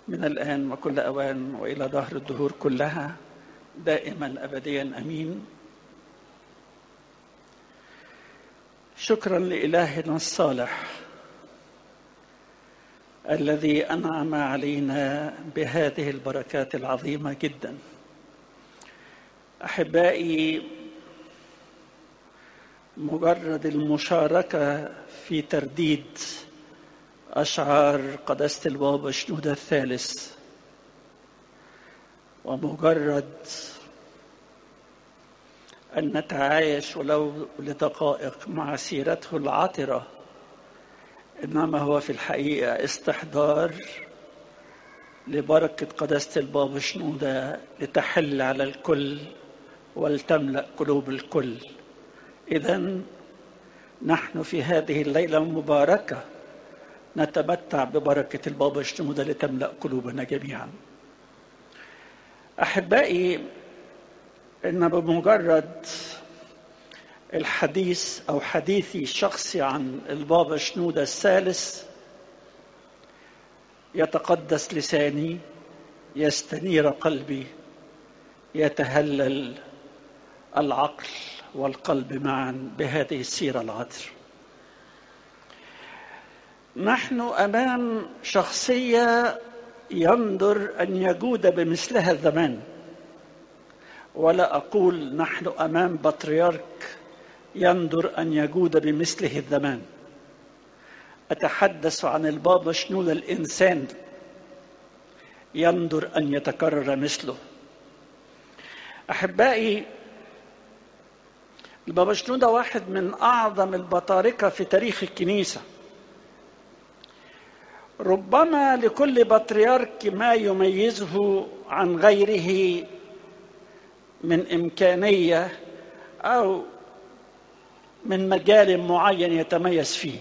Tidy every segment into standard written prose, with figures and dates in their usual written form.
من الآن وكل أوان وإلى دهر الدهور كلها دائما أبديا أمين. شكرا لإلهنا الصالح الذي أنعم علينا بهذه البركات العظيمة جدا. أحبائي، مجرد المشاركة في ترديد أشعار قداسة البابا شنودة الثالث، ومجرد أن نتعايش ولو لدقائق مع سيرته العطرة، إنما هو في الحقيقة استحضار لبركة قداسة البابا شنودة لتحل على الكل ولتملأ قلوب الكل. إذن نحن في هذه الليلة المباركة نتمتع ببركة البابا شنودة لتملأ قلوبنا جميعا. أحبائي، إن بمجرد الحديث أو حديثي الشخصي عن البابا شنودة الثالث يتقدس لساني، يستنير قلبي، يتهلل العقل والقلب معا بهذه السيرة العطر. نحن أمام شخصية يندر أن يجود بمثلها الزمان، ولا أقول نحن أمام بطريرك يندر أن يجود بمثله الزمان. أتحدث عن البابا شنودة الإنسان يندر أن يتكرر مثله. أحبائي، البابا شنودة واحد من أعظم البطاركة في تاريخ الكنيسة. ربما لكل بطريرك ما يميزه عن غيره من إمكانية أو من مجال معين يتميز فيه،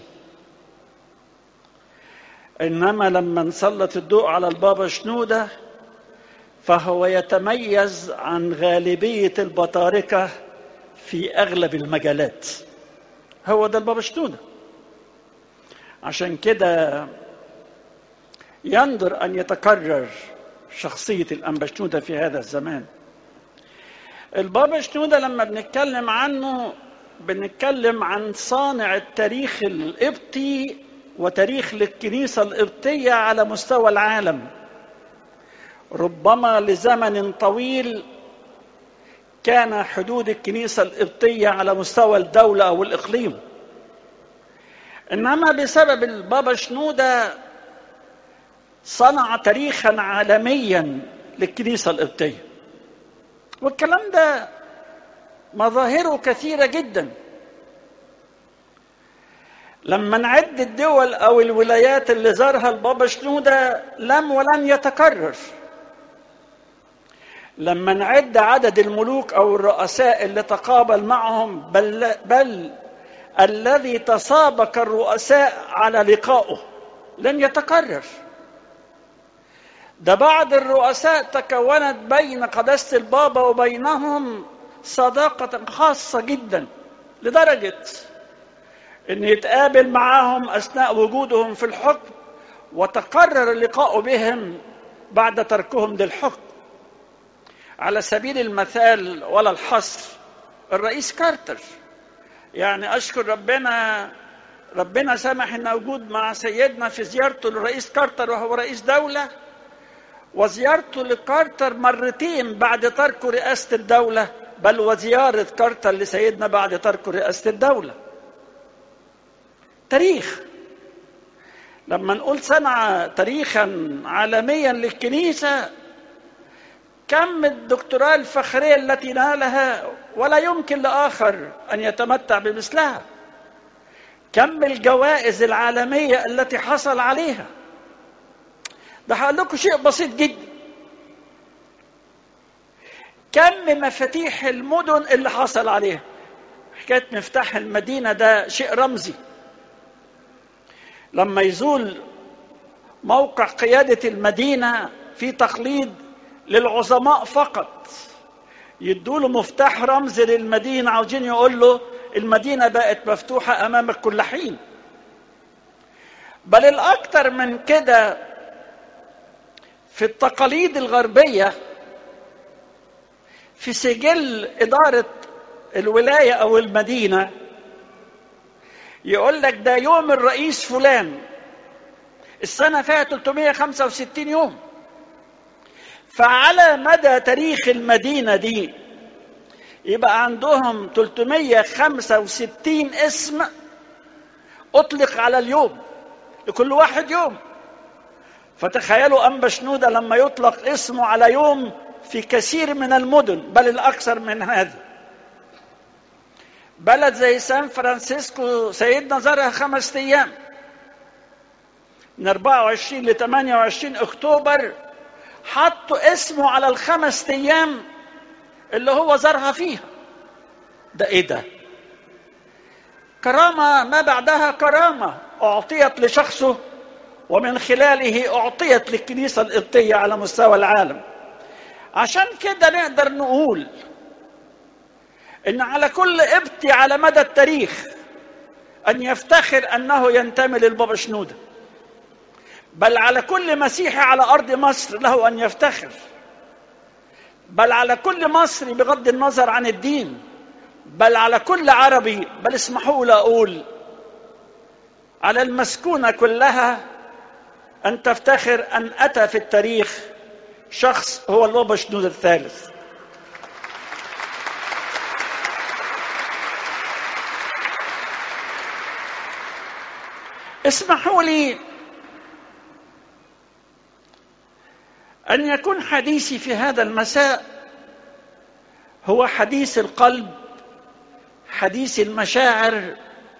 إنما لما نسلط الضوء على البابا شنودة فهو يتميز عن غالبية البطاركة في أغلب المجالات. هو ده البابا شنودة. عشان كده يندر أن يتكرر شخصية الأنبا شنودة في هذا الزمان. البابا شنودة لما بنتكلم عنه بنتكلم عن صانع التاريخ القبطي وتاريخ للكنيسة القبطية على مستوى العالم. ربما لزمن طويل كان حدود الكنيسة القبطية على مستوى الدولة أو الإقليم، إنما بسبب البابا شنودة صنع تاريخا عالميا للكنيسة القبطية. والكلام ده مظاهره كثيرة جدا. لما نعد الدول أو الولايات اللي زارها البابا شنودة لم ولن يتكرر. لما نعد عدد الملوك أو الرؤساء اللي تقابل معهم بل الذي تسابق الرؤساء على لقائه لن يتكرر. ده بعض الرؤساء تكونت بين قداسة البابا وبينهم صداقة خاصة جدا، لدرجة أن يتقابل معهم أثناء وجودهم في الحكم وتقرر اللقاء بهم بعد تركهم للحكم. على سبيل المثال ولا الحصر الرئيس كارتر. يعني أشكر ربنا سمح أن وجود مع سيدنا في زيارته للرئيس كارتر وهو رئيس دولة، وزيارته لكارتر مرتين بعد تركه رئاسة الدولة، بل وزيارة كارتر لسيدنا بعد تركه رئاسة الدولة. تاريخ. لما نقول صنع تاريخا عالميا للكنيسة، كم الدكتوراه الفخرية التي نالها ولا يمكن لآخر أن يتمتع بمثلها. كم الجوائز العالمية التي حصل عليها. ده هقول لكم شيء بسيط جدا. كم مفاتيح المدن اللي حصل عليها. حكاية مفتاح المدينة ده شيء رمزي. لما يزول موقع قيادة المدينة في تقليد للعظماء فقط، يدوله مفتاح رمزي للمدينة، عاوزين يقول له المدينة بقت مفتوحة أمامك كل حين. بل الأكثر من كده، في التقاليد الغربية في سجل إدارة الولاية أو المدينة يقول لك ده يوم الرئيس فلان، السنة فيها 365 يوم، فعلى مدى تاريخ المدينة دي يبقى عندهم 365 اسم أطلق على اليوم، لكل واحد يوم. فتخيلوا أنبا شنودة لما يطلق اسمه على يوم في كثير من المدن، بل الأكثر من هذا. بلد زي سان فرانسيسكو سيدنا زارها 5 أيام، من 24 ل 28 أكتوبر، حطوا اسمه على ال5 أيام اللي هو زارها فيها. ده إيه ده؟ كرامة ما بعدها كرامة أعطيت لشخصه، ومن خلاله أعطيت للكنيسة القبطية على مستوى العالم. عشان كده نقدر نقول إن على كل قبطي على مدى التاريخ أن يفتخر أنه ينتمي للبابا شنودة، بل على كل مسيحي على أرض مصر له أن يفتخر، بل على كل مصري بغض النظر عن الدين، بل على كل عربي، بل اسمحوا لي أقول على المسكونة كلها أن تفتخر أن أتى في التاريخ شخص هو البابا شنودة الثالث. اسمحوا لي أن يكون حديثي في هذا المساء هو حديث القلب، حديث المشاعر،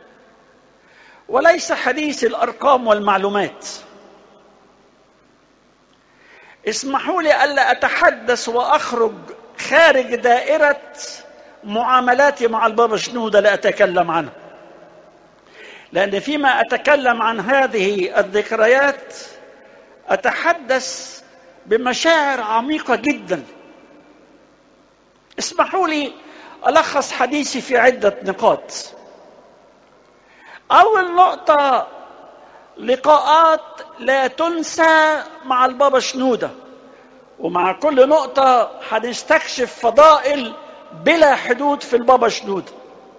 وليس حديث الأرقام والمعلومات. اسمحوا لي ألا أتحدث وأخرج خارج دائرة معاملاتي مع البابا شنودة لأتكلم عنه، لأن فيما أتكلم عن هذه الذكريات أتحدث بمشاعر عميقة جدا. اسمحوا لي ألخص حديثي في عدة نقاط. أول نقطة، لقاءات لا تنسى مع البابا شنودة، ومع كل نقطة هنستكشف فضائل بلا حدود في البابا شنودة.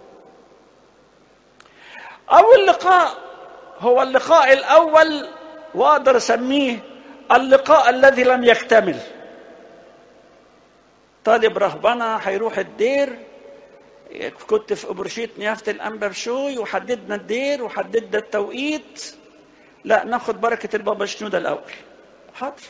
أول لقاء هو اللقاء الأول، وأقدر أسميه اللقاء الذي لم يكتمل. طالب رهبنة هيروح الدير، كنت في أبرشية نيافة الأنبا بشوي وحددنا الدير وحددنا التوقيت. لا، ناخد بركة البابا شنودة الأول. حاضر.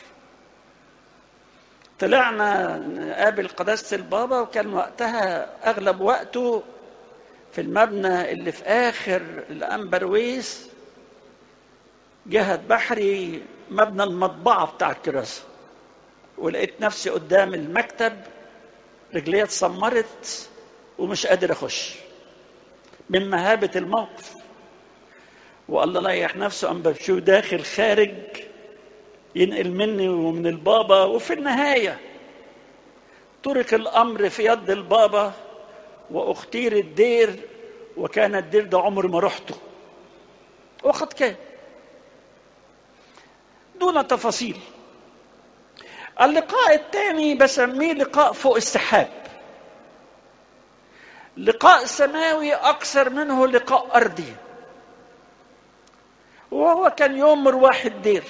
طلعنا نقابل قداسة البابا، وكان وقتها أغلب وقته في المبنى اللي في آخر الأنبا رويس جهة بحري، مبنى المطبعة بتاع الكراسة. ولقيت نفسي قدام المكتب، رجلي اتسمرت ومش قادر أخش من مهابة الموقف. والله لا يريح نفسه، أنبا بشوي داخل خارج ينقل مني ومن البابا. وفي النهاية ترك الأمر في يد البابا واختير الدير، وكان الدير ده عمر ما رحته، وقد كان دون تفاصيل. اللقاء الثاني بسميه لقاء فوق السحاب، لقاء سماوي أكثر منه لقاء أرضي، وهو كان يوم مروح الدير.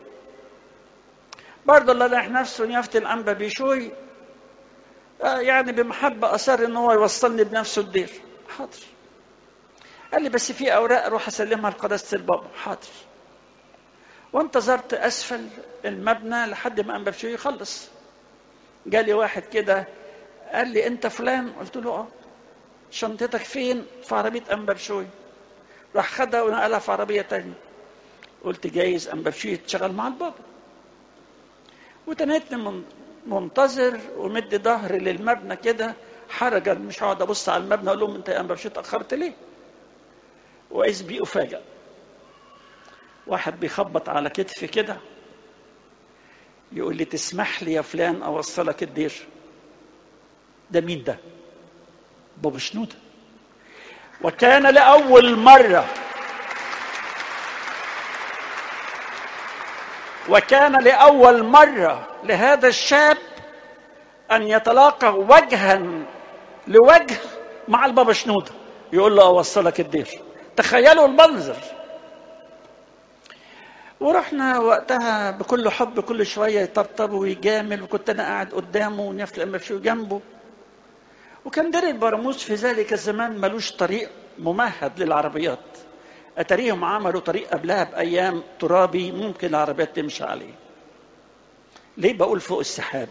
برضه الله يريح نفسه نيافة الأنبا بشوي يعني بمحبة أصر إن هو يوصلني بنفسه الدير. حاضر. قال لي بس في أوراق أروح أسلمها لقداسة البابا. حاضر. وانتظرت أسفل المبنى لحد ما أنبا بشوي يخلص. جالي واحد كده قال لي أنت فلان؟ قلت له شنطتك فين؟ في عربية أنبا بشوي. راح خدها ونقلها في عربية تانية. قلت جايز أنبا بشوي يتشغل مع البابا. وتنيتني منتظر ومد ظهري للمبنى كده حرجا، مش هقعد ابص على المبنى اقول لهم انت يا أنبا بشوي اتاخرت ليه؟ واذ بي افاجئ واحد بيخبط على كتفي كده يقول لي تسمح لي يا فلان اوصلك الدير؟ ده مين ده؟ بابا شنودة. وكان لأول مرة وكان لأول مرة لهذا الشاب أن يتلاقى وجها لوجه مع البابا شنودة، يقول له أوصلك الدير. تخيلوا المنظر. ورحنا وقتها بكل حب، كل شوية يطبطب ويجامل، وكنت أنا قاعد قدامه ونفل أما في جنبه. وكان دير البراموس في ذلك الزمان ملوش طريق ممهد للعربيات، أتريهم عملوا طريق قبلها بأيام ترابي ممكن العربيات تمشي عليه. ليه بقول فوق السحاب؟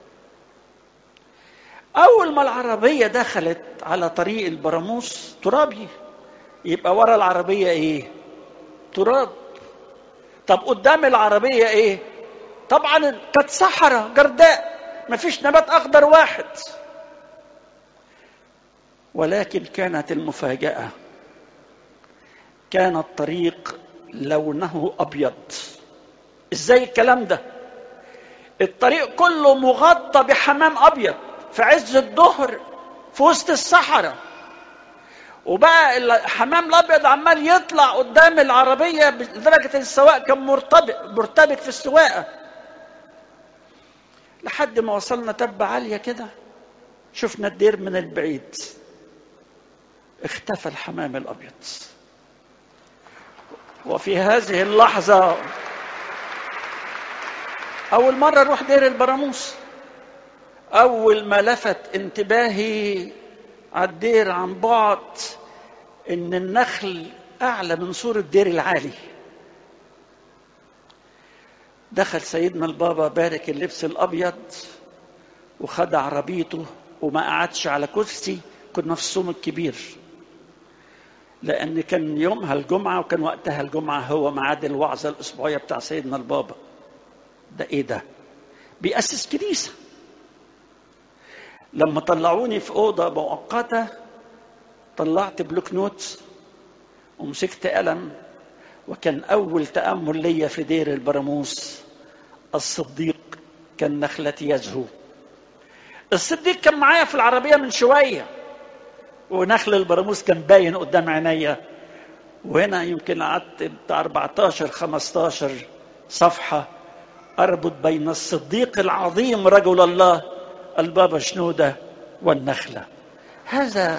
أول ما العربية دخلت على طريق البراموس ترابي، يبقى ورا العربية إيه؟ تراب. طب قدام العربية إيه؟ طبعا كانت صحراء جرداء، مفيش نبات أخضر واحد. ولكن كانت المفاجأة، كان الطريق لونه أبيض. إزاي الكلام ده؟ الطريق كله مغطى بحمام أبيض في عز الظهر في وسط الصحراء، وبقى الحمام الأبيض عمال يطلع قدام العربية لدرجة السواق كان مرتبك في السواقة. لحد ما وصلنا تبة عالية كده، شفنا الدير من البعيد، اختفى الحمام الأبيض. وفي هذه اللحظة أول مرة أروح دير البراموس، أول ما لفت انتباهي على الدير عن بعد إن النخل أعلى من سور الدير العالي. دخل سيدنا البابا بارك اللبس الأبيض وخد عربيته، وما قعدش على كرسي، كنا في الصوم الكبير، لأن كان يومها الجمعة، وكان وقتها الجمعة هو ميعاد الوعظة الأسبوعية بتاع سيدنا البابا. ده إيه ده؟ بيأسس كنيسة. لما طلعوني في أوضة مؤقتة، طلعت بلوك نوت ومسكت قلم، وكان أول تأمل ليا في دير البراموس: الصديق كالنخلة يزهو. الصديق كان معايا في العربية من شوية، ونخل البراموس كان باين قدام عينيا. وهنا يمكن قعدت بتاع 14-15 صفحة أربط بين الصديق العظيم رجل الله البابا شنودة والنخلة. هذا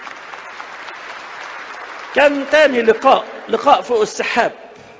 كان تاني لقاء فوق السحاب.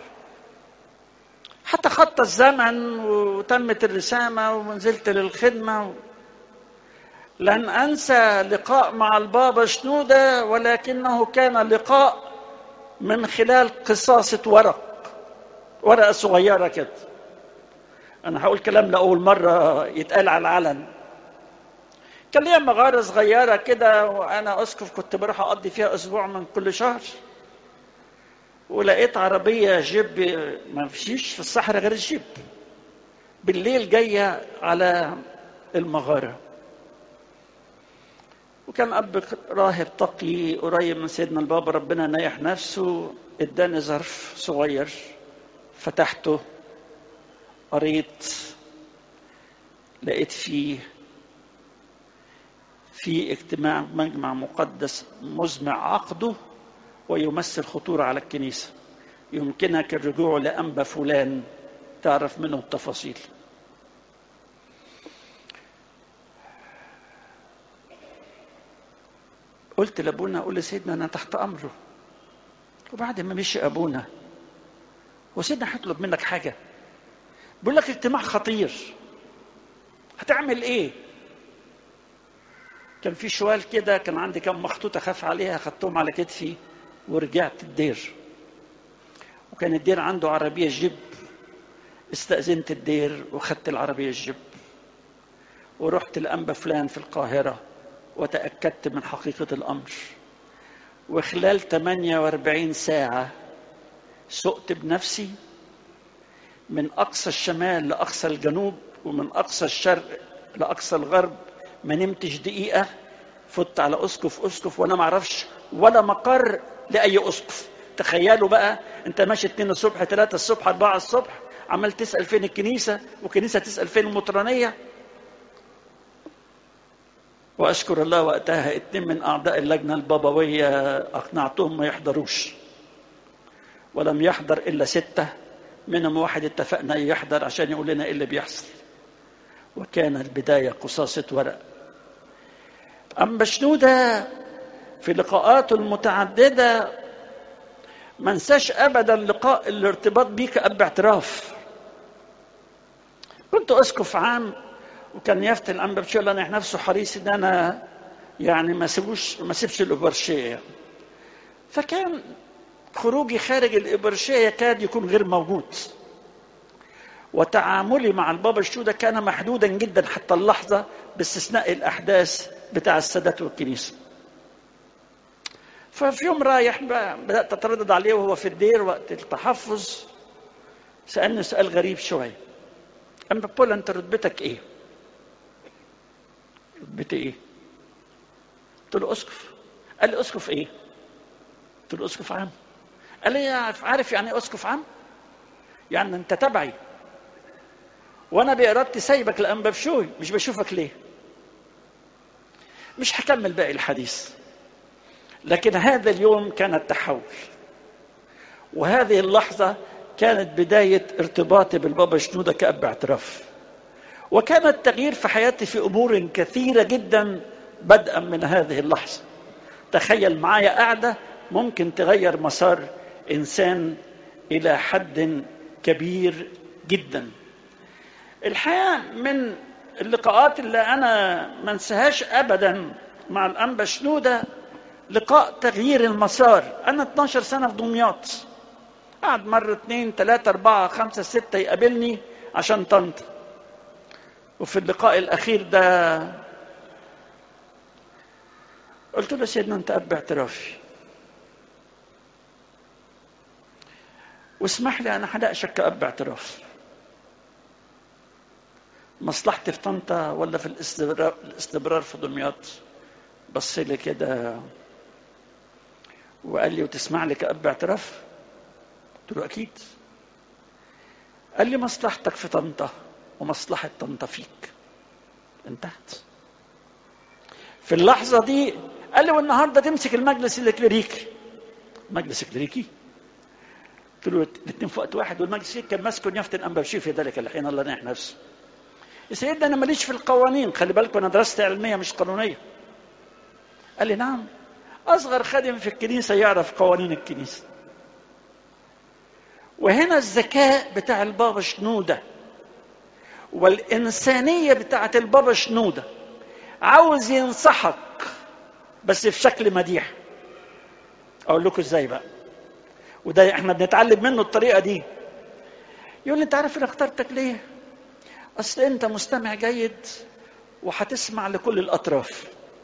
حتى خط الزمن وتمت الرسامة ونزلت للخدمة. لن أنسى لقاء مع البابا شنودة، ولكنه كان لقاء من خلال قصاصة ورقة صغيرة كده. أنا هقول كلام لأول مرة يتقال على العلن. كان ليا مغارة صغيرة كده، وأنا أسقف كنت بروح أقضي فيها أسبوع من كل شهر. ولقيت عربية جيب، ما فيش في الصحراء غير الجيب، بالليل جاية على المغارة. وكان أب راهب تقي قريب من سيدنا البابا، ربنا نيح نفسه، اداني ظرف صغير، فتحته قريت، لقيت فيه في اجتماع مجمع مقدس مزمع عقده ويمثل خطورة على الكنيسة، يمكنك الرجوع لأنبا فلان تعرف منه التفاصيل. قلت لأبونا، قول لسيدنا أنا تحت أمره. وبعد ما مشي أبونا، وسيدنا هيطلب منك حاجة، بيقول لك اجتماع خطير، هتعمل إيه؟ كان في شوال كده، كان عندي كم مخطوطة خاف عليها، خدتهم على كتفي ورجعت الدير. وكان الدير عنده عربية جيب، استأذنت الدير وخدت العربية الجيب ورحت لأنبا فلان في القاهرة، وتأكدت من حقيقة الأمر. وخلال 48 ساعة سقت بنفسي من أقصى الشمال لأقصى الجنوب، ومن أقصى الشرق لأقصى الغرب، ما نمتش دقيقة. فت على أسقف وأنا ما أعرفش ولا مقر لأي أسقف. تخيلوا بقى، أنت ماشي 2 الصبح 3 الصبح 4 الصبح، عمال تسأل فين الكنيسة، وكنيسة تسأل فين المطرانية. وأشكر الله وقتها 2 من أعضاء اللجنة البابوية أقنعتهم ما يحضروش، ولم يحضر إلا 6 منهم واحد اتفقنا يحضر عشان يقول لنا ايه اللي بيحصل. وكان البداية قصاصة ورق. أنبا شنودة في لقاءاته المتعددة ما انساش أبدا لقاء الارتباط بيه كأب اعتراف. كنت أسقف عام، وكان يفتي الأنبا بشوي أنا نفسه حريص إن أنا يعني ما سيبش الإبرشية. فكان خروجي خارج الإبرشية يكاد يكون غير موجود، وتعاملي مع البابا شنودة كان محدودا جدا حتى اللحظة، باستثناء الأحداث بتاع السادات والكنيسة. ففي يوم رايح بدأت أتردد عليه وهو في الدير وقت التحفظ، سألني سؤال غريب شوية: أنبا بولا أنت رتبتك إيه؟ رتبتي إيه؟ قلت له أسقف. قال لي أسقف إيه؟ قلت له أسقف عام. قال لي عارف يعني إيه أسقف عام؟ يعني أنت تبعي، وأنا بإرادتي سايبك لأنبا بشوي، مش بشوفك ليه؟ مش هكمل باقي الحديث، لكن هذا اليوم كان التحول، وهذه اللحظة كانت بداية ارتباطي بالبابا شنودة كأب اعتراف. وكان التغيير في حياتي في أمور كثيرة جدا بدءا من هذه اللحظة. تخيل معايا قاعدة ممكن تغير مسار إنسان إلى حد كبير جدا. الحقيقة من اللقاءات اللي أنا ما انساهاش أبدا مع الأنبا شنودة لقاء تغيير المسار. أنا 12 سنة في دمياط، قعد مرة 2 3 4 5 6 يقابلني عشان طنطا. وفي اللقاء الأخير ده قلت له سيدنا أنت أب اعترافي، واسمح لي أنا هناقشك كأب اعتراف. مصلحتي في طنطا ولا في الاستمرار في دمياط؟ بص لي كده وقال لي وتسمع لي كأب اعتراف؟ قلت له أكيد. قال لي مصلحتك في طنطا ومصلحة طنطا فيك. انتهت. في اللحظة دي قال لي والنهاردة تمسك المجلس الكليريكي. مجلس كليريكي؟ قلت له الاثنين في وقت واحد، والمجلس كان ماسكه نيافة الأنبا بشوي في ذلك الحين الله يريح نفسه. يا سيدنا أنا ماليش في القوانين، خلي بالكم أنا درست علمية مش قانونية. قال لي نعم، أصغر خادم في الكنيسة يعرف قوانين الكنيسة. وهنا الذكاء بتاع البابا شنودة والإنسانية بتاعت البابا شنودة، عاوز ينصحك بس في شكل مديح. أقول لكم إزاي بقى، وده إحنا بنتعلم منه الطريقة دي. يقول لي أنت عارف أنا اخترتك ليه؟ أصل أنت مستمع جيد وهتسمع لكل الأطراف.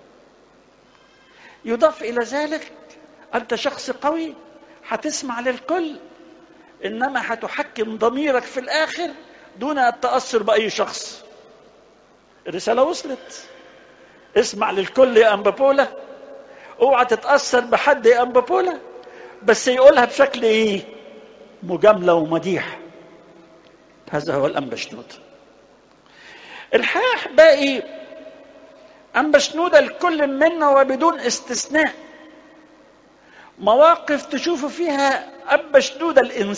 يضاف إلى ذلك أنت شخص قوي هتسمع للكل، إنما هتحكم ضميرك في الآخر دون التأثر بأي شخص. الرسالة وصلت. اسمع للكل يا أنبا بولا، اوعى تتأثر بحد يا أنبا بولا، بس يقولها بشكل إيه؟ مجاملة ومديح. هذا هو الأنبا شنودة. الحقيقة باقي أنبا شنودة الكل منا وبدون استثناء مواقف تشوفوا فيها أنبا شنودة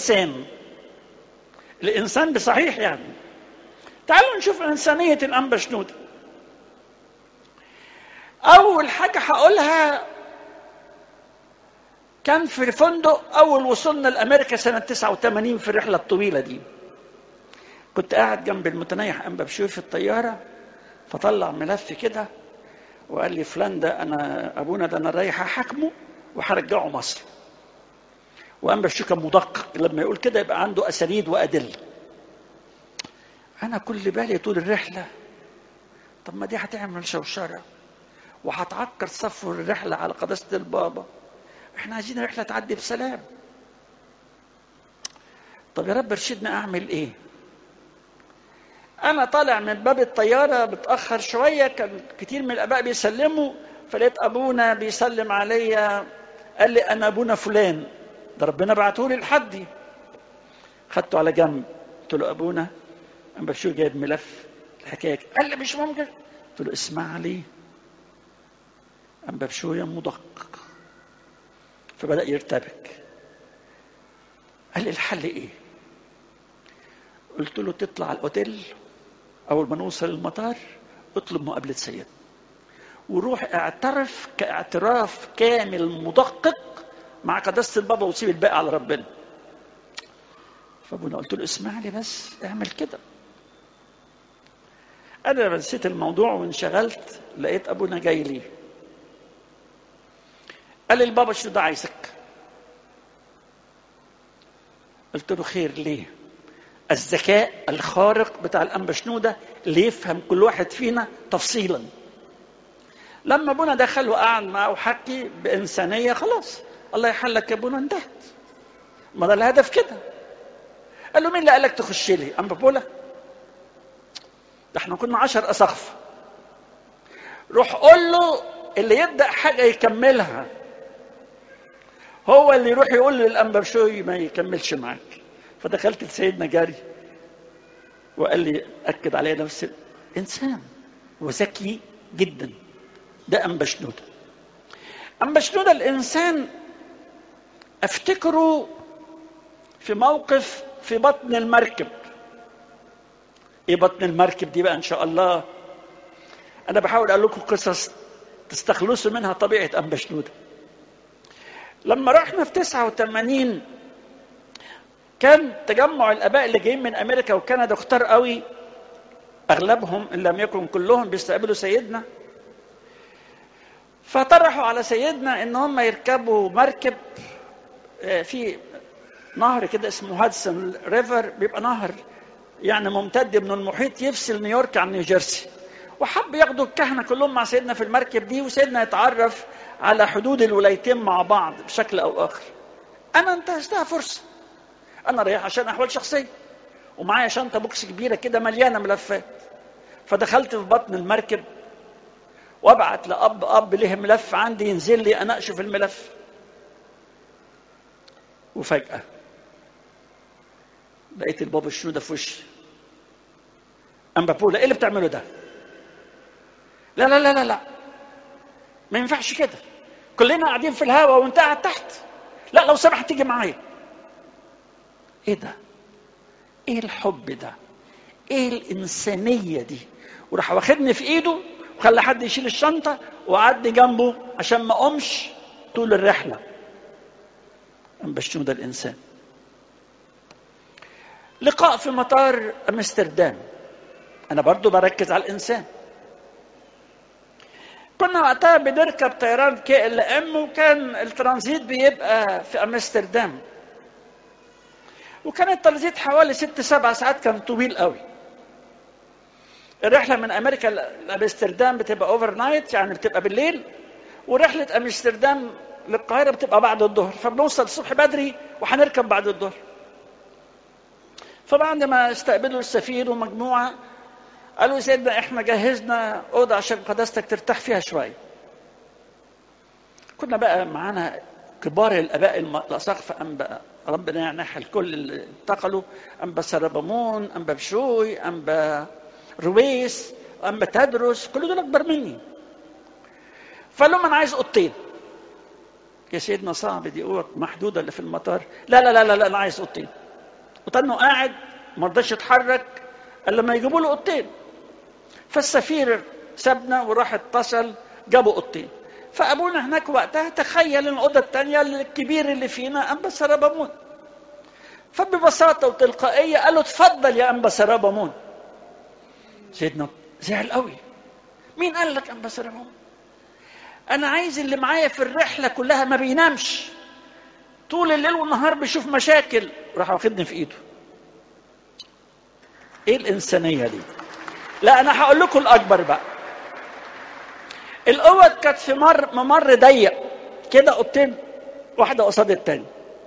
الإنسان بصحيح يعني. تعالوا نشوف إنسانية الأنبا شنودة. أول حاجة هقولها كان في فندق أول وصلنا لأمريكا سنة 89 في الرحلة الطويلة دي. كنت قاعد جنب المتنيح أنبا بشوي في الطيارة، فطلع ملف كده وقال لي فلان ده أنا أبونا ده أنا رايح أحاكمه وهرجعه مصر. وأنبا بشوي كان مدقق، لما يقول كده يبقى عنده أسانيد وأدلة. أنا كل بالي طول الرحلة طب ما دي هتعمل شوشرة وهتعكر صفو الرحلة على قداسة البابا، احنا عايزين الرحلة تعدي بسلام. طب يا رب ارشدنا اعمل ايه؟ انا طالع من باب الطيارة بتأخر شوية، كان كتير من الاباء بيسلموا، فلقيت ابونا بيسلم عليا، قال لي انا ابونا فلان ده ربنا بعتهولي لحدي. خدته على جنب قلت له ابونا أنبا بشوي جايب ملف الحكاية. قال لي مش ممكن. قلت له اسمع لي أنبا بشوي مدقق. فبدأ يرتبك. قال لي الحل ايه؟ قلت له تطلع الاوتيل، اول ما نوصل المطار اطلب مقابله سيدنا وروح اعترف كاعتراف كامل مدقق مع قداسه البابا وسيب الباقي على ربنا. فابونا قلت له اسمع لي بس اعمل كده. انا نسيت الموضوع وانشغلت، لقيت ابونا جاي لي قال لي البابا شو ده عايزك. قلت له خير ليه؟ الذكاء الخارق بتاع الانبا شنودة اللي يفهم كل واحد فينا تفصيلا. لما ابونا دخل وقعد معه وحكي بانسانيه، خلاص الله يحلك يا ابونا، انتهت. ما ده الهدف كده. قال له مين اللي قالك تخش لي؟ انبا بولا؟ ده احنا كنا 10 اساقفه. روح قول له اللي يبدا حاجه يكملها، هو اللي يروح يقول للانبا بشوي ما يكملش معاك. فدخلت لسيدنا جاري وقال لي اكد عليه نفس انسان وذكي جدا. ده انبا شنودة. انبا شنودة الانسان افتكره في موقف في بطن المركب. ايه بطن المركب دي بقى؟ ان شاء الله انا بحاول اقول لكم قصص تستخلصوا منها طبيعه انبا شنودة. لما رحنا في 89 كان تجمع الاباء اللي جايين من امريكا وكندا كتار قوي، اغلبهم ان لم يكن كلهم بيستقبلوا سيدنا. فطرحوا على سيدنا ان هم يركبوا مركب في نهر كده اسمه هادسون ريفر، بيبقى نهر يعني ممتد من المحيط يفصل نيويورك عن نيوجيرسي. وحب ياخدوا الكهنه كلهم مع سيدنا في المركب دي، وسيدنا يتعرف على حدود الولايتين مع بعض بشكل او اخر. انا انتهزتها فرصه، انا رايح عشان احوال شخصيه ومعايا شنطه بوكس كبيره كده مليانه ملفات. فدخلت في بطن المركب وابعت لاب له ملف عندي ينزل لي اناقشه في الملف. وفجاه لقيت البابا شنودة في وشي. انبا بولا ايه اللي بتعمله ده؟ لا لا لا لا لا ما ينفعش كده، كلنا قاعدين في الهواء وانت قاعد تحت، لا لو سمحت تيجي معايا. ايه ده؟ ايه الحب ده؟ ايه الانسانيه دي؟ وراح واخدني في ايده وخلى حد يشيل الشنطه وقعدني جنبه عشان ما اقومش طول الرحله. انبا شنودة الانسان. لقاء في مطار امستردام، انا برضو بركز على الانسان. كنا وقتها بنركب طيران KLM وكان الترانزيت بيبقى في امستردام، وكان الترانزيت حوالي 6-7 ساعات، كان طويل قوي. الرحله من امريكا لامستردام بتبقى اوفر نايت، يعني بتبقى بالليل، ورحله امستردام للقاهره بتبقى بعد الظهر، فبنوصل الصبح بدري وهنركب بعد الظهر. فبعد ما استقبلوا السفير ومجموعه قالوا سيدنا احنا جهزنا اوضه عشان قداستك ترتاح فيها شويه. كنا بقى معانا كبار الاباء الاساقفه، انبا ربنا يعنح الكل اللي انتقلوا، انبا سربمون، انبا بشوي، انبا رويس، انبا تدرس، كل دول اكبر مني. فقال لهم انا عايز اوضتين. يا سيدنا صعب دي اوضه محدوده اللي في المطار. لا لا لا لا, لا انا عايز اوضتين. وطنه قاعد ما رضاش يتحرك الا لما يجيبوا له اوضتين. فالسفير سابنا وراح اتصل جابوا اوضتين. فابونا هناك وقتها تخيل الاوضه الثانيه الكبير اللي فينا انبا سربمون. فببساطه وتلقائيه قال له اتفضل يا انبا سربمون. سيدنا زعل قوي. مين قال لك انبا سربمون؟ انا عايز اللي معايا في الرحله كلها ما بينامش طول الليل والنهار بيشوف مشاكل. راح واخدني في ايده. ايه الانسانيه دي؟ لا انا هقول لكم الاكبر بقى. الاوض كانت في ممر ضيق كده، اوضتين واحده قصاد الثانيه.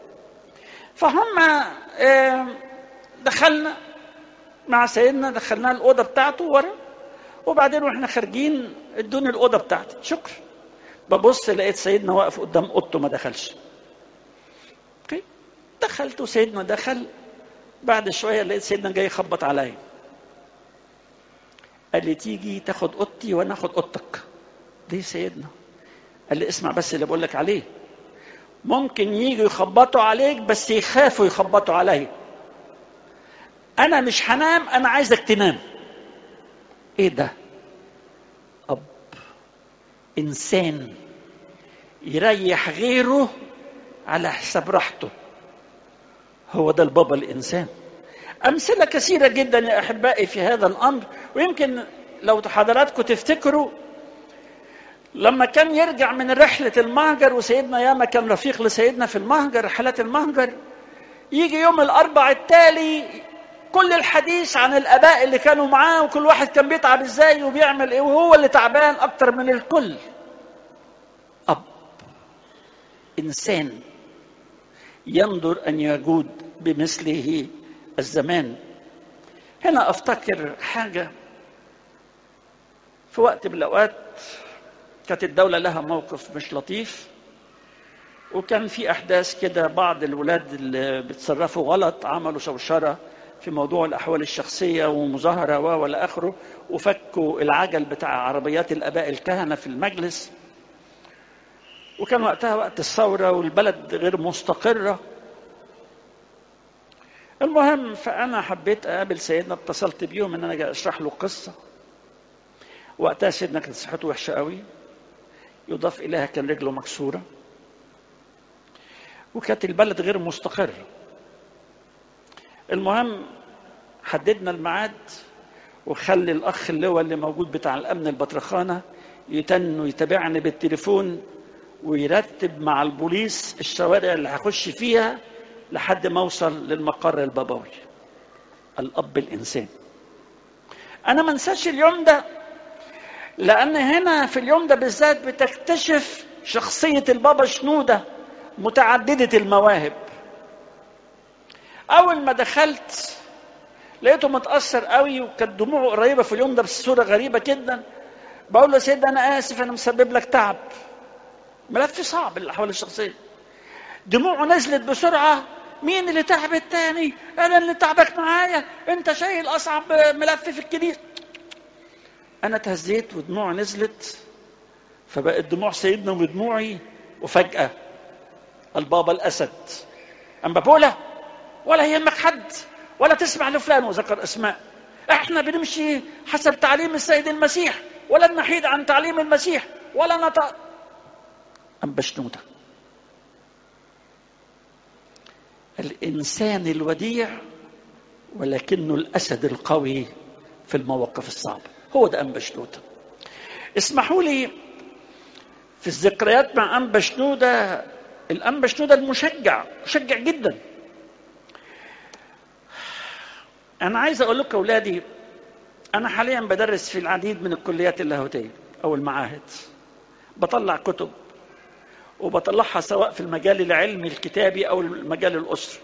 فهم دخلنا مع سيدنا، دخلنا الاوضه بتاعته ورا، وبعدين واحنا خارجين ادوني الاوضه بتاعتي شكرا. ببص لقيت سيدنا واقف قدام اوضته ما دخلش. اوكي دخلت وسيدنا دخل. بعد شويه لقيت سيدنا جاي يخبط عليا، قال لي تيجي تاخد اوضتي وانا اخد اوضتك. ليه سيدنا؟ قال لي اسمع بس اللي بقول لك عليه، ممكن ييجوا يخبطوا عليك بس يخافوا يخبطوا عليا. انا مش هنام، انا عايزك تنام. ايه ده؟ اب انسان يريح غيره على حساب راحته، هو ده البابا الانسان. امثله كثيره جدا يا احبائي في هذا الامر. ويمكن لو حضراتكم تفتكروا لما كان يرجع من رحله المهجر، وسيدنا ياما كان رفيق لسيدنا في المهجر، رحلات المهجر، يجي يوم الاربع التالي كل الحديث عن الاباء اللي كانوا معاه، وكل واحد كان بيتعب ازاي وبيعمل ايه، وهو اللي تعبان اكتر من الكل. اب انسان ينظر ان يجود بمثله الزمان. هنا افتكر حاجه، في وقت من الاوقات كانت الدوله لها موقف مش لطيف، وكان في احداث كده، بعض الولاد اللي بيتصرفوا غلط عملوا شوشره في موضوع الاحوال الشخصيه ومظاهره والى اخره، وفكوا العجل بتاع عربيات الاباء الكهنه في المجلس، وكان وقتها وقت الثوره والبلد غير مستقره. المهم فانا حبيت اقابل سيدنا، اتصلت بيهم ان انا جاي اشرح له قصه. وقتها سيدنا كانت صحته وحشه قوي، يضاف اليها كان رجله مكسوره، وكانت البلد غير مستقره. المهم حددنا الميعاد، وخلي الاخ اللواء اللي موجود بتاع الامن البطرخانه يتن ويتابعني بالتليفون، ويرتب مع البوليس الشوارع اللي هخش فيها لحد ما اوصل للمقر البابوي. الاب الانسان. انا ما انساش اليوم ده، لان هنا في اليوم ده بالذات بتكتشف شخصيه البابا شنوده متعدده المواهب. اول ما دخلت لقيته متاثر قوي، وكانت دموعه قريبه في اليوم ده بصوره غريبه جدا. بقول له يا سيدي انا اسف، انا مسبب لك تعب، ملف صعب الاحوال الشخصيه. دموعه نزلت بسرعه. مين اللي تعب التاني؟ انا اللي تعبك معايا، انت شايل اصعب ملف في الكنيسه. انا اتهزيت ودموعي نزلت، فبقت دموع سيدنا ودموعي. وفجاه البابا الاسد أمبابولا، ولا يهمك حد، ولا تسمع لفلان، وذكر اسماء. احنا بنمشي حسب تعليم السيد المسيح، ولا نحيد عن تعليم المسيح، ولا أنبا شنودة الانسان الوديع، ولكنه الاسد القوي في المواقف الصعبه. هو ده أنبا شنودة. اسمحوا لي في الذكريات مع أنبا شنودة، الأنبا شنودة المشجع، مشجع جدا. أنا عايز أقول لكم أولادي، أنا حاليا بدرس في العديد من الكليات اللاهوتية أو المعاهد، بطلع كتب وبطلعها سواء في المجال العلمي الكتابي أو المجال الأسري.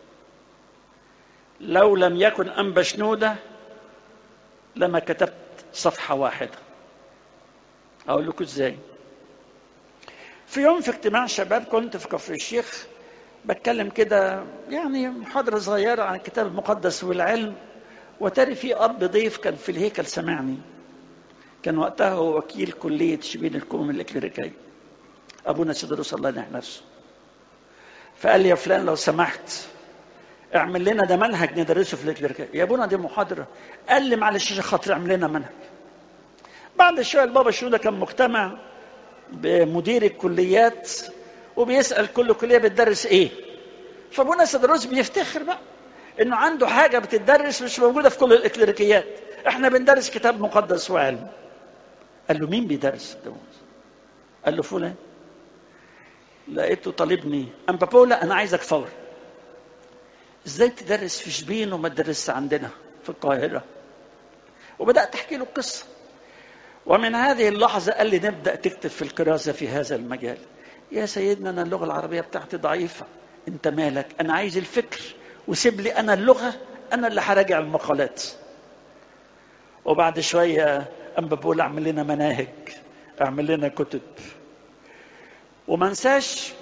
لو لم يكن أنبا شنودة لما كتبت صفحة واحدة. أقول لكم إزاي. في يوم في اجتماع شباب كنت في كفر الشيخ بتكلم كده، يعني محاضرة صغيرة عن الكتاب المقدس والعلم، وتاري في أب ضيف كان في الهيكل سمعني. كان وقتها هو وكيل كلية شبين الكوم الإكليريكية، أبونا سيدروس الله ينح نفسه. فقال لي يا فلان لو سمحت اعمل لنا ده منهج ندرسه في الإكليريكية. يا أبونا دي محاضرة. قال لي معلش عشان خاطر اعمل لنا منهج. بعد شوية البابا شنودة كان مجتمع بمدير الكليات وبيسأل كل كلية بتدرس ايه. فابونا سيدروس بيفتخر بقى انه عنده حاجة بتدرس مش موجودة في كل الإكليريكيات. احنا بندرس كتاب مقدس وعلم. قال له مين بيدرس؟ قال له فلان. لقيته طالبني، أمبابولا انا عايزك فورا. ازاي تدرس في شبين وما تدرس عندنا في القاهرة؟ وبدأت احكي له القصة. ومن هذه اللحظة قال لي نبدأ تكتب في الكراسة في هذا المجال. يا سيدنا أنا اللغة العربية بتاعتي ضعيفة. أنت مالك؟ أنا عايز الفكر وسيب لي أنا اللغة، أنا اللي هراجع المقالات. وبعد شوية أنبا بقول أعمل لنا مناهج، أعمل لنا كتب. وما انساش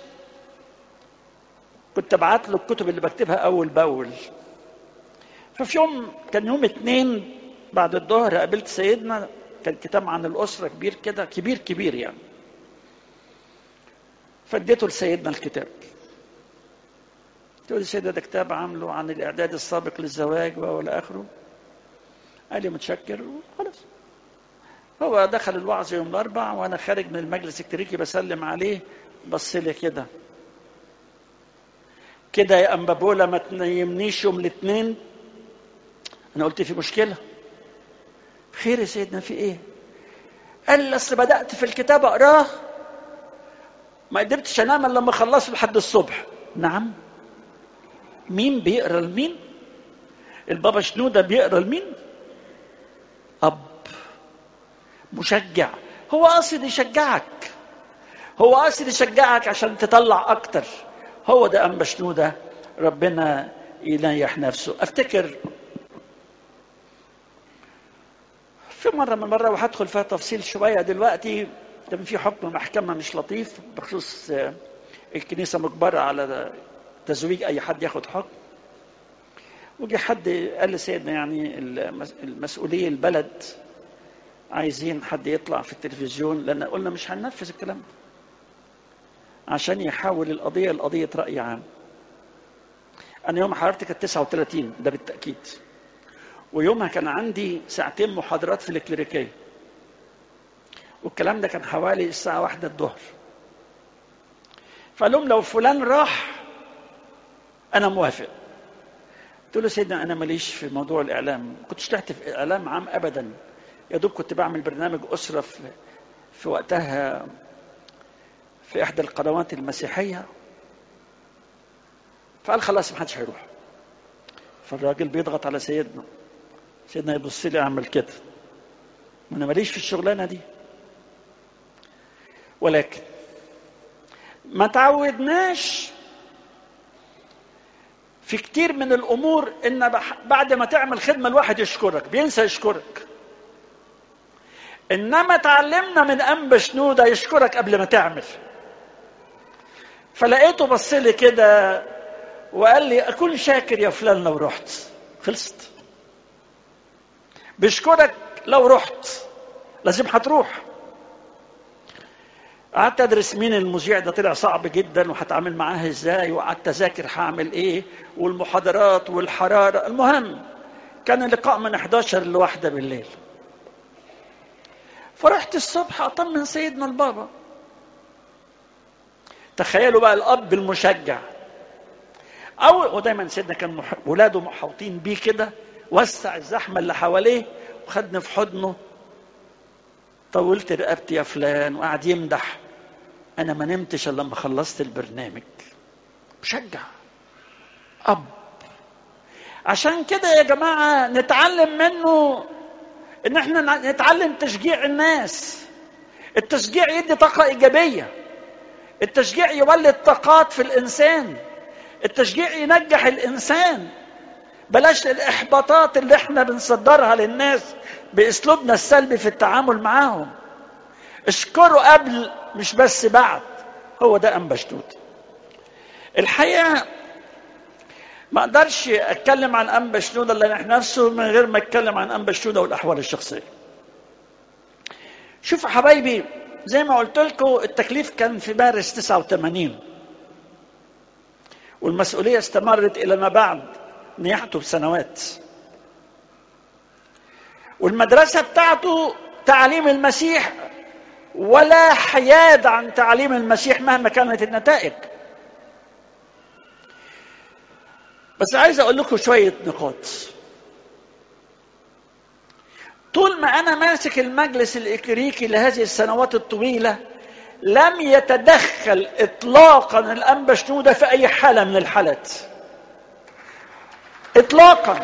كنت ابعت له الكتب اللي بكتبها أول بأول. ففي يوم كان يوم 2 بعد الظهر قابلت سيدنا، كان كتاب عن الأسرة كبير كده، كبير يعني. فاديته لسيدنا الكتاب. تقول لي سيدنا ده كتاب عامله عن الاعداد السابق للزواج والى اخره. قال لي متشكر وخلاص. هو دخل الوعظ يوم الاربع وانا خارج من المجلس الكتريكي بسلم عليه، بص لي كده كده يا أنبابولا ما تنيمنيش يوم الاثنين. انا قلت في مشكله؟ خير يا سيدنا في ايه؟ قال لي اصل بدات في الكتاب اقراه ما قدرتش انام الا لما خلصت لحد الصبح. نعم؟ مين بيقرا لمين؟ البابا شنودة بيقرا لمين؟ اب مشجع. هو قاصد يشجعك، هو قاصد يشجعك عشان تطلع اكتر. هو ده انبا شنودة، ربنا ينيح نفسه. افتكر في مرة من مرة وهدخل فيها تفصيل شوية دلوقتي، كان في حكم محكمة مش لطيف بخصوص الكنيسة مجبرة على تزويج أي حد ياخد حكم. وجي حد قال لسيدنا يعني المسؤولية البلد عايزين حد يطلع في التلفزيون، لأن قلنا مش هننفذ الكلام ده عشان يحول القضية لقضية رأي عام. أنا يوم حضرتي كانت 39 ده بالتأكيد، ويومها كان عندي ساعتين محاضرات في الكليريكية، والكلام ده كان حوالي الساعة 1 الظهر. فقال لهم لو فلان راح أنا موافق. قلت له سيدنا أنا ماليش في موضوع الإعلام، ما كنتش طلعت في إعلام عام أبدا، يا دوب كنت بعمل برنامج أسرة في وقتها في إحدى القنوات المسيحية. فقال خلاص ما حدش هيروح. فالراجل بيضغط على سيدنا، سيدنا يبص لي أعمل كده، وأنا ماليش في الشغلانة دي. ولكن ما تعودناش في كتير من الأمور إن بعد ما تعمل خدمة الواحد يشكرك، بينسى يشكرك. إنما تعلمنا من أنبا شنودة يشكرك قبل ما تعمل. فلقيته بص لي كده وقال لي أكون شاكر يا فلان لو رحت. خلصت. بيشكرك لو رحت، لازم هتروح. قعدت ادرس مين المذيع ده، طلع صعب جدا وهتعامل معاه ازاي، وقعدت اذاكر هعمل ايه والمحاضرات والحراره. المهم كان اللقاء من 11 ل1 بالليل. فرحت الصبح اطمن سيدنا البابا. تخيلوا بقى الاب المشجع، ودايما سيدنا كان ولاده محاوطين بيه كده، وسع الزحمه اللي حواليه وخدني في حضنه. طولت رقبتي يا فلان، وقعد يمدح. انا ما نمتش الا لما خلصت البرنامج. مشجع، اب. عشان كده يا جماعه نتعلم منه ان احنا نتعلم تشجيع الناس. التشجيع يدي طاقه ايجابيه، التشجيع يولد طاقات في الانسان، التشجيع ينجح الانسان. بلاش الاحباطات اللي احنا بنصدرها للناس باسلوبنا السلبي في التعامل معاهم. اشكروا قبل مش بس بعد. هو ده انبا شنودة. الحقيقه ما اقدرش اتكلم عن انبا شنودة اللي نفسه من غير ما اتكلم عن انبا شنودة والاحوال الشخصيه. شوفوا حبايبي، زي ما قلت لكم التكليف كان في مارس 89، والمسؤوليه استمرت الى ما بعد نياحته بسنوات. والمدرسه بتاعته تعليم المسيح، ولا حياد عن تعليم المسيح مهما كانت النتائج. بس عايز اقول لكم شويه نقاط. طول ما انا ماسك المجلس الإكليريكي لهذه السنوات الطويله لم يتدخل اطلاقا الانبا شنودة في اي حاله من الحالات اطلاقا،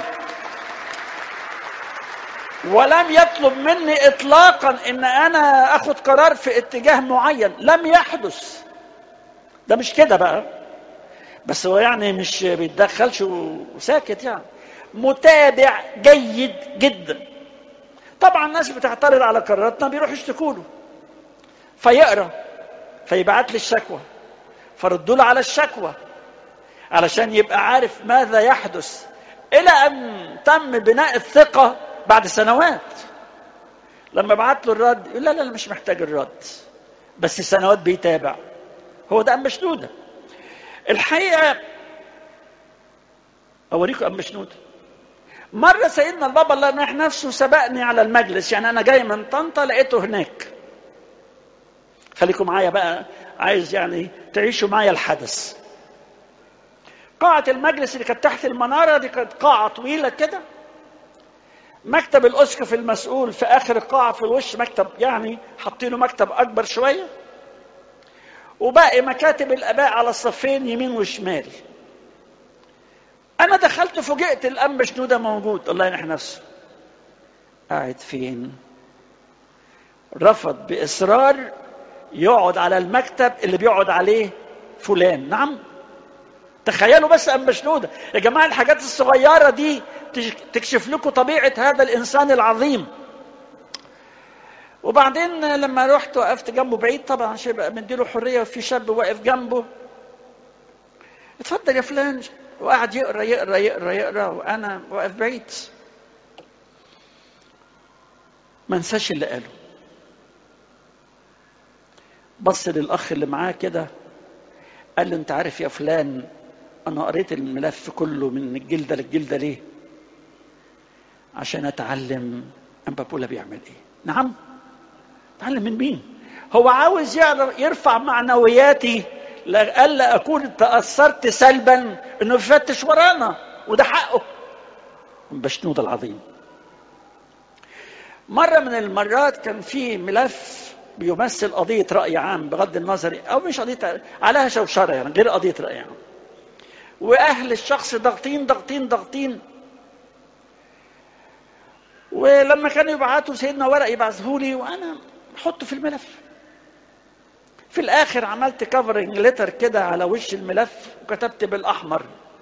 ولم يطلب مني اطلاقا ان انا اخذ قرار في اتجاه معين. لم يحدث. ده مش كده بقى، بس هو يعني مش بيتدخلش وساكت، يعني متابع جيد جدا. طبعا الناس بتعترض على قراراتنا بيروح يشتكوا له، فيقرا فيبعت لي الشكوى، فردوا له على الشكوى علشان يبقى عارف ماذا يحدث، الى ان تم بناء الثقه بعد سنوات. لما بعت له الرد يقول لا مش محتاج الرد، بس سنوات بيتابع. هو ده انبا شنودة. الحقيقه اوريكم أنبا شنودة. مرة سيدنا البابا الله يرحمه نفسه سبقني على المجلس، يعني أنا جاي من طنطا لقيته هناك. خليكم معايا بقى، عايز يعني تعيشوا معايا الحدث. قاعة المجلس اللي كانت تحت المنارة دي كانت قاعة طويلة كده. مكتب الأسقف المسؤول في آخر القاعة في الوش، مكتب يعني حاطينه مكتب أكبر شوية، وباقي مكاتب الآباء على الصفين يمين وشمال. أنا دخلت فوجئت الأنبا شنودة موجود، الله ينح نفسه. قاعد فين؟ رفض بإصرار يقعد على المكتب اللي بيقعد عليه فلان. نعم، تخيلوا بس أنبا شنودة. يا جماعة الحاجات الصغيرة دي تكشف لكم طبيعة هذا الإنسان العظيم. وبعدين لما رحت وقفت جنبه بعيد طبعا عشان يبقى مديله حرية، وفي شاب واقف جنبه. اتفضل يا فلان، وقعد يقرا يقرا يقرا يقرا وانا واقف بعيد. ما انساش اللي قاله. بص للاخ اللي معاه كده، قال له انت عارف يا فلان انا قريت الملف كله من الجلده للجلده ليه؟ عشان اتعلم أنبا بولا بيعمل ايه. نعم، اتعلم من مين؟ هو عاوز يرفع معنوياتي لألا أكون تأثرت سلبا إنه يفتش ورانا، وده حقه. أنبا شنودة العظيم. مرة من المرات كان في ملف بيمثل قضية رأي عام، بغض النظر أو مش قضية عليها شوشرة، يعني غير قضية رأي عام، وأهل الشخص ضغطين ضغطين ضغطين. ولما كانوا يبعتوا سيدنا ورق يبعثهولي وأنا أحطه في الملف. في الآخر عملت كفرنج لتر كده على وش الملف وكتبت بالأحمر: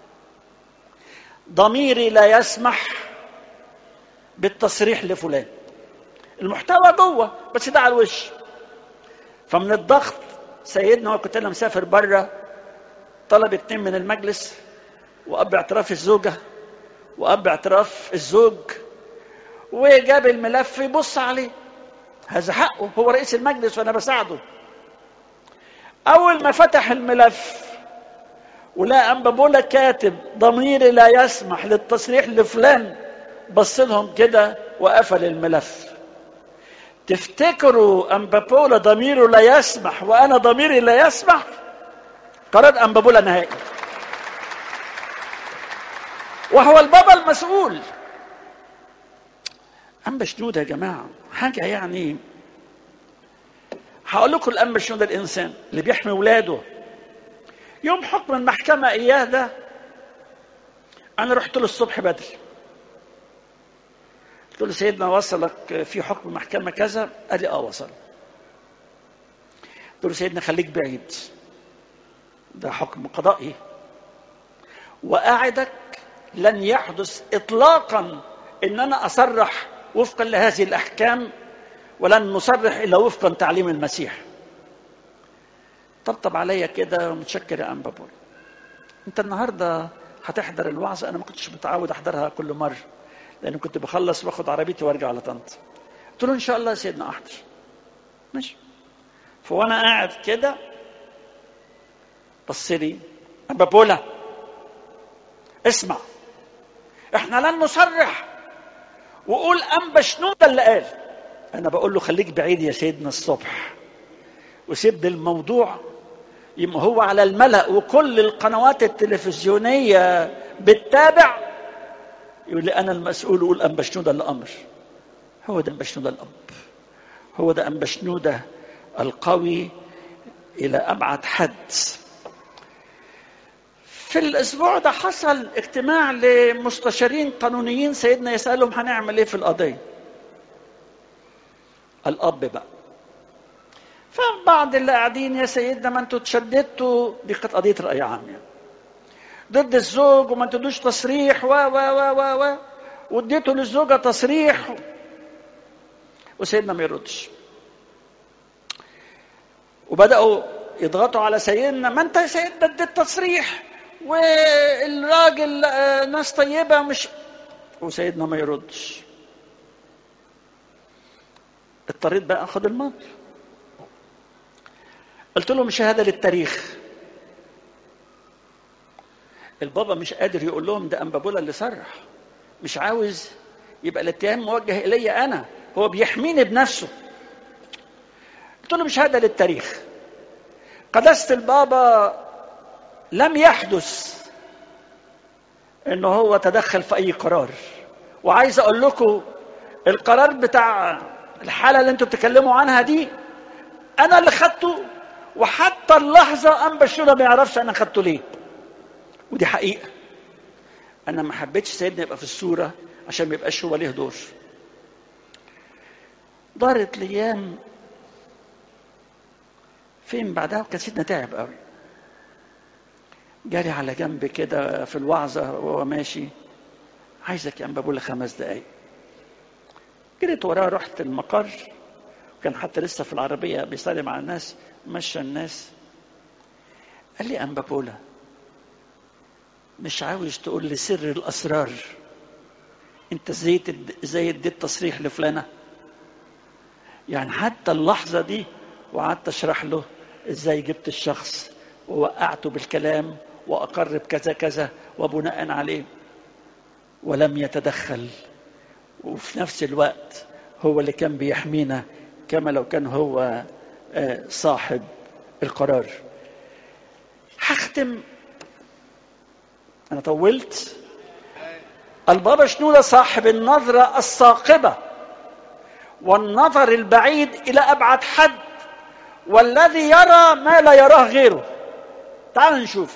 ضميري لا يسمح بالتصريح لفلان. المحتوى جوه بس ده على الوش. فمن الضغط سيدنا، وكنت انا مسافر بره، طلب 2 من المجلس، واب اعتراف الزوجه واب اعتراف الزوج، وجاب الملف يبص عليه. هذا حقه، هو رئيس المجلس وانا بساعده. اول ما فتح الملف ولقى أنبا بولا كاتب ضميري لا يسمح للتصريح لفلان، بص لهم كده وقفل الملف. تفتكروا أنبا بولا ضميره لا يسمح وانا ضميري لا يسمح؟ قرار أنبا بولا نهائي، وهو البابا المسؤول. أنبا شنودة يا جماعه حاجه يعني. هقول لكم الأنبا شنودة الانسان اللي بيحمي ولاده. يوم حكم المحكمه اياه ده، انا رحت له الصبح بدري، قلت له سيدنا وصلك في حكم محكمه كذا؟ قال لي وصل. قلت له سيدنا خليك بعيد، ده حكم قضائي، وأعدك لن يحدث إطلاقا إن أنا أصرح وفقا لهذه الأحكام، ولن نصرح إلا وفقا تعليم المسيح. طبطب عليا كده، متشكر يا أنبا بولا. أنت النهاردة هتحضر الوعظة؟ أنا ما كنتش متعود أحضرها كل مرة، لأن كنت بخلص واخد عربيتي وارجع على طنطا. قلت له إن شاء الله يا سيدنا أحضر. ماشي. فوانا قاعد كده بص لي: أنبا بولا اسمع، احنا لن نصرح وقول أنبا شنودة اللي قال. انا بقول له خليك بعيد يا سيدنا الصبح، وسيب الموضوع. يبقى هو على الملأ وكل القنوات التلفزيونية بتتابع، يقول لي انا المسؤول، اقول أنبا شنودة اللي امر. هو ده أنبا شنودة الاب، هو ده أنبا شنودة القوي الى ابعد حد. في الاسبوع ده حصل اجتماع لمستشارين قانونيين، سيدنا يسألهم هنعمل ايه في القضية. الاب بقى، فبعض اللي قاعدين: يا سيدنا ما انتوا تشددتوا، دي كانت قضية رأي عام يعني، ضد الزوج وما تدوش تصريح و واديتوا للزوجة تصريح، وسيدنا ما يردش. وبدأوا يضغطوا على سيدنا: ما انت يا سيدنا اديت تصريح والراجل ناس طيبة مش، وسيدنا ما يردش. اضطريت بقى اخد الموقف. قلت لهم: شهادة للتاريخ، البابا مش قادر يقول لهم ده أنبابولا اللي صرح، مش عاوز يبقى الاتهام موجه إلي أنا، هو بيحميني بنفسه. قلت له مش هذا للتاريخ. قداسة البابا لم يحدث إنه هو تدخل في أي قرار. وعايز أقول لكم القرار بتاع الحالة اللي أنتوا بتتكلموا عنها دي أنا اللي خدته، وحتى اللحظة أنبا شنودة ما يعرفش أنا خدته ليه. ودي حقيقة. أنا ما حبيتش سيدنا يبقى في الصورة عشان ما يبقاش هو ليه دور. دارت الأيام فين بعدها، وكان سيدنا تعب قوي. جاري على جنب كده في الوعظة وهو ماشي، عايزك يا أنبابولا 5 دقايق. جريت وراه، رحت المقر، كان حتى لسه في العربية بيسلم على الناس، مشى الناس. قال لي أنبابولا مش عاوز تقول لي سر الأسرار؟ أنت ازاي اديت تصريح لفلانة؟ يعني حتى اللحظة دي وقعدت أشرح له ازاي جبت الشخص ووقعته بالكلام وأقر بكذا كذا وبناء عليه، ولم يتدخل. وفي نفس الوقت هو اللي كان بيحمينا كما لو كان هو صاحب القرار. هختم، أنا طولت. البابا شنودة صاحب النظرة الثاقبة والنظر البعيد إلى أبعد حد، والذي يرى ما لا يراه غيره. تعالوا نشوف.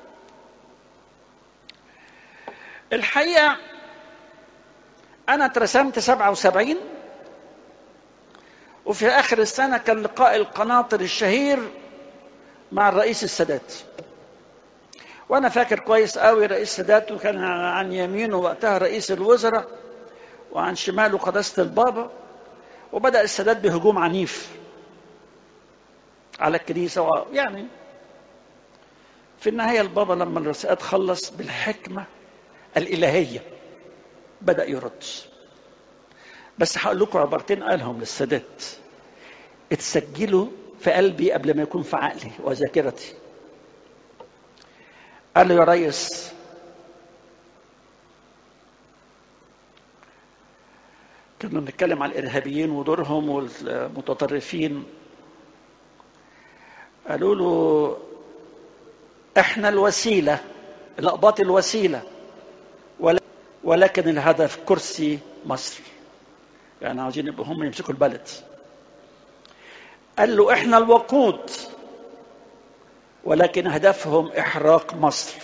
الحقيقة أنا اترسمت 77، وفي آخر السنة كان لقاء القناطر الشهير مع الرئيس السادات. وأنا فاكر كويس قوي رئيس السادات، وكان عن يمينه وقتها رئيس الوزراء وعن شماله قداسة البابا. وبدأ السادات بهجوم عنيف على الكنيسة. يعني في النهاية البابا لما الرئاسات خلص بالحكمة الإلهية بدأ يرد. بس هقول لكم عبارتين قالهم للسادات اتسجلوا في قلبي قبل ما يكون في عقلي وذاكرتي. قال له يا ريس، كنا بنتكلم على الإرهابيين ودورهم والمتطرفين. قالوا له احنا الوسيلة، الأقباط الوسيلة، ولكن الهدف كرسي مصر. يعني عاوزين يبقوا هم يمسكوا البلد. قال له احنا الوقود، ولكن هدفهم إحراق مصر.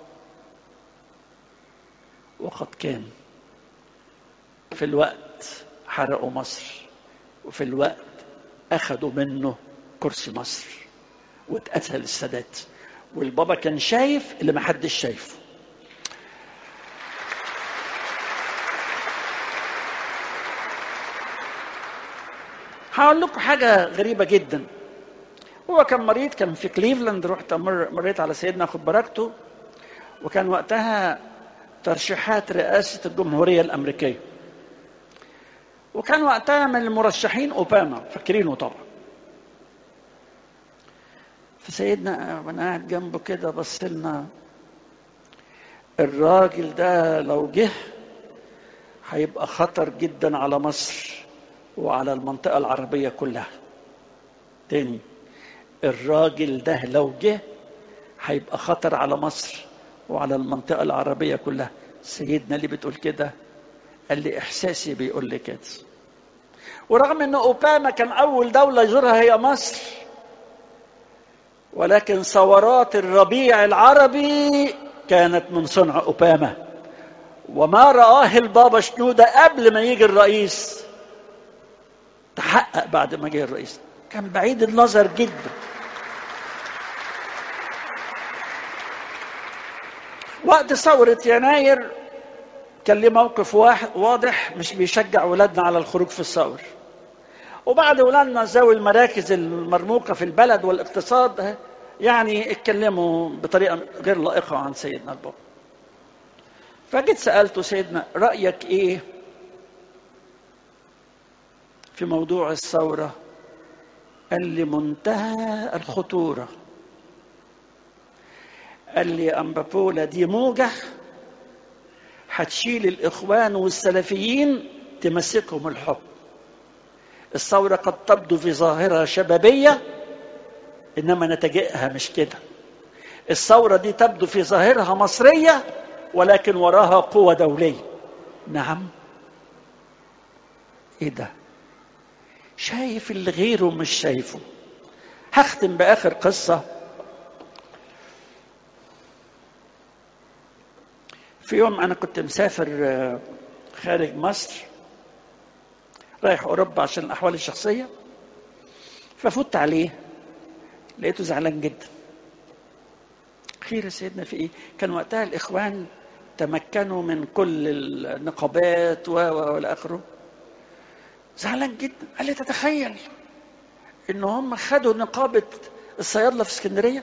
وقد كان في الوقت حرقوا مصر، وفي الوقت أخذوا منه كرسي مصر واتقتل السادات. والبابا كان شايف اللي ما حدش شايفه. هقول لكم حاجة غريبة جدا. هو كان مريض، كان في كليفلاند، رحت مريت على سيدنا أخذ بركته، وكان وقتها ترشيحات رئاسة الجمهورية الأمريكية، وكان وقتها من المرشحين أوباما، فاكرينه طبعا. فسيدنا وانا قاعد جنبه كده بص لنا، الراجل ده لو جه هيبقى خطر جدا على مصر وعلى المنطقة العربية كلها. تاني، الراجل ده لو جه هيبقى خطر على مصر وعلى المنطقة العربية كلها. سيدنا اللي بتقول كده؟ قال لي إحساسي بيقول لي كده. ورغم أن أوباما كان أول دولة يزورها هي مصر، ولكن ثورات الربيع العربي كانت من صنع أوباما. وما رآه البابا شنودة قبل ما يجي الرئيس تحقق بعد ما جه الرئيس. كان بعيد النظر جدا. وقت ثورة يناير كان ليه موقف واضح، مش بيشجع ولادنا على الخروج في الثورة. وبعد ولادنا ذوي المراكز المرموقة في البلد والاقتصاد يعني اتكلموا بطريقة غير لائقة عن سيدنا البابا. فجيت سألته سيدنا رأيك ايه في موضوع الثورة؟ قال لي منتهى الخطورة. قال لي أنبا بولا دي موجة هتشيل الإخوان والسلفيين تمسكهم الحكم. الثورة قد تبدو في ظاهرة شبابية إنما نتائجها مش كده. الثورة دي تبدو في ظاهرها مصرية ولكن وراها قوة دولية. نعم. إيه ده؟ شايف اللي غيره مش شايفه. هختم بآخر قصة. في يوم أنا كنت مسافر خارج مصر رايح أوروبا عشان الأحوال الشخصية، ففوت عليه لقيته زعلان جدا. خير يا سيدنا في إيه؟ كان وقتها الإخوان تمكنوا من كل النقابات والى آخره. زعلان جدا. قال لي تتخيل إن هم خدوا نقابة الصيادلة في اسكندرية؟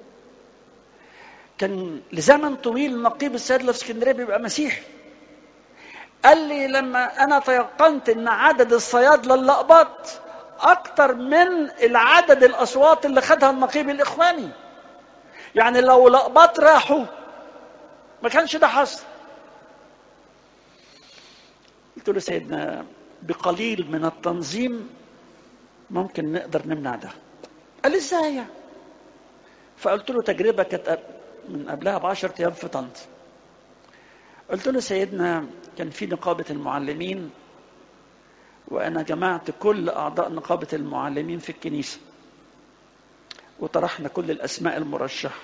كان لزمن طويل نقيب الصيادلة في اسكندرية بيبقى مسيحي. قال لي لما أنا تيقنت إن عدد الصيادلة اللقباط أكتر من العدد الأصوات اللي خدها النقيب الإخواني. يعني لو لقباط راحوا ما كانش ده حصل. قلت له سيدنا بقليل من التنظيم ممكن نقدر نمنع ده. قال لي ازاي؟ فقلت له تجربة كانت من قبلها ب10 أيام في طنطا. قلت له سيدنا كان في نقابة المعلمين وأنا جمعت كل أعضاء نقابة المعلمين في الكنيسة وطرحنا كل الأسماء المرشحة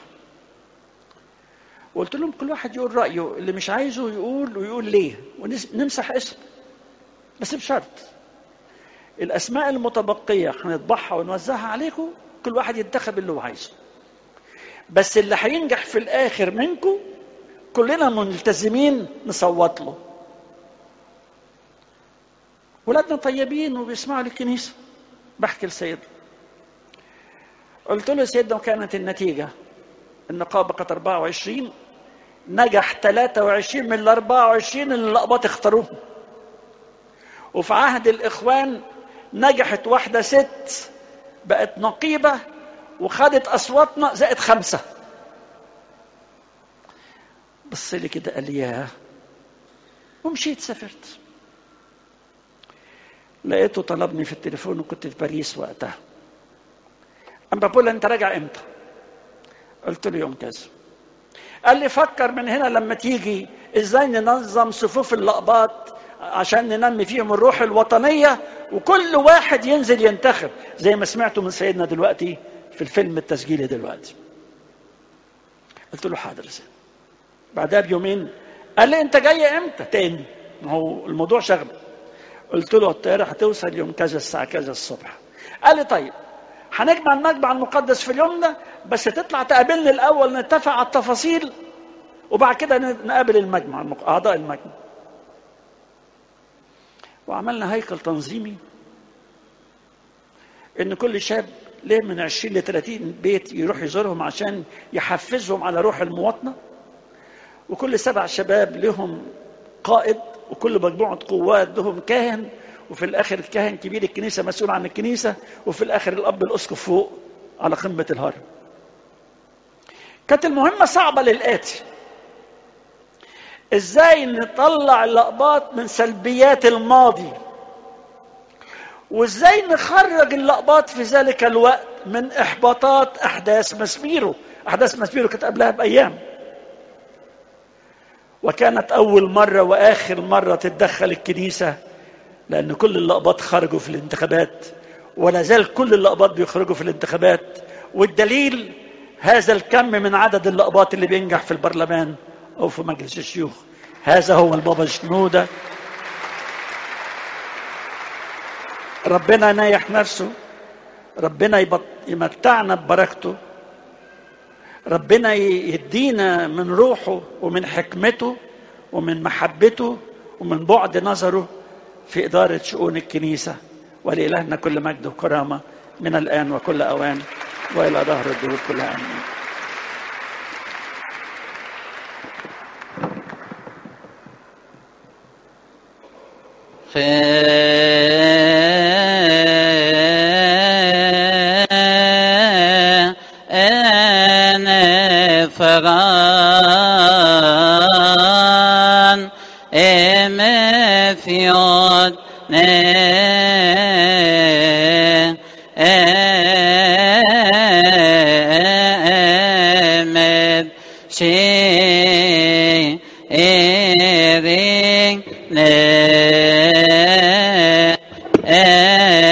وقلت لهم كل واحد يقول رأيه، اللي مش عايزه يقول ويقول ليه ونمسح اسم، بس بشرط الأسماء المتبقية هنطبعها ونوزعها عليكم، كل واحد ينتخب اللي هو عايزه، بس اللي هينجح في الآخر منكم كلنا ملتزمين نصوت له. ولادنا طيبين وبيسمعوا للكنيسة. بحكي لسيد قلت له سيدنا وكانت النتيجة النقابة كانت 24 نجح 23 من ال 24 اللي الأقباط اختاروهم. وفي عهد الإخوان نجحت واحدة ست بقت نقيبة وخدت أصواتنا زائد 5. بص لي كده قال لي ياه، ومشيت سافرت. لقيته طلبني في التليفون وكنت في باريس وقتها. أما بقول أنت راجع إمتى؟ قلت له يوم كذا. قال لي فكر من هنا لما تيجي إزاي ننظم صفوف الأقباط عشان ننمي فيهم الروح الوطنية وكل واحد ينزل ينتخب زي ما سمعتوا من سيدنا دلوقتي في الفيلم التسجيلي دلوقتي. قلت له حاضر يا سيدنا. بعدها بيومين قال لي أنت جاي إمتى تاني؟ ما هو الموضوع شغل. قلت له الطيارة هتوصل يوم كذا الساعة كذا الصبح. قال لي طيب هنجمع المجمع المقدس في اليوم ده، بس تطلع تقابلني الأول نتفق على التفاصيل وبعد كده نقابل المجمع أعضاء المجمع. وعملنا هيكل تنظيمي إن كل شاب له من 20 ل 30 بيت يروح يزورهم عشان يحفزهم على روح المواطنة، وكل 7 شباب لهم قائد، وكل مجموعة قوات لهم كاهن، وفي الآخر الكاهن كبير الكنيسة مسؤول عن الكنيسة، وفي الآخر الأب الأسقف فوق على قمة الهرم. كانت المهمة صعبة للآتي: إزاي نطلع الأقباط من سلبيات الماضي، وإزاي نخرج الأقباط في ذلك الوقت من إحباطات أحداث مسبيرو. أحداث مسبيرو كانت قبلها بأيام، وكانت أول مرة وآخر مرة تتدخل الكنيسة، لأن كل الأقباط خرجوا في الانتخابات ولا زال كل الأقباط بيخرجوا في الانتخابات. والدليل هذا الكم من عدد الأقباط اللي بينجح في البرلمان أو في مجلس الشيوخ. هذا هو البابا شنودة، ربنا ينيح نفسه، ربنا يمتعنا ببركته، ربنا يدينا من روحه ومن حكمته ومن محبته ومن بعد نظره في إدارة شؤون الكنيسة. ولإلهنا كل مجد وكرامة من الآن وكل أوان وإلى ظهر الدهور كلها آمين. أنا فرح sharing